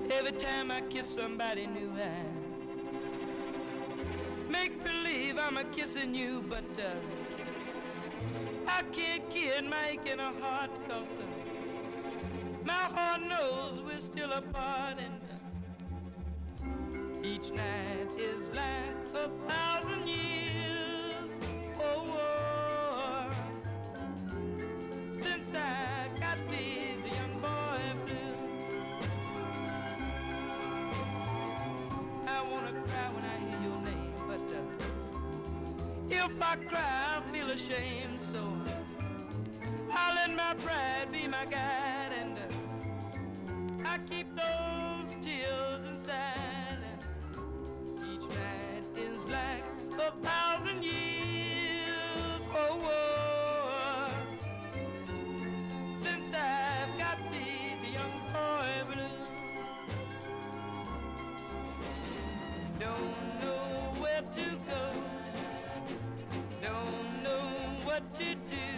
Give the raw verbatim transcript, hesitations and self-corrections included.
Every time I kiss somebody new, I make believe I'm a kissing you, but uh, I can't kid making a heart, cause uh, my heart knows we're still apart, and uh, each night is like a thousand years. Oh, oh, since I got these young boy blues. I wanna cry when I hear your name, but uh, if I cry, I feel ashamed, so I'll let my pride be my guide, and uh, I keep those tears inside, and each night is like a thousand years. Oh, oh, since I've got these young boy blues. Don't know where to go, don't know what to do.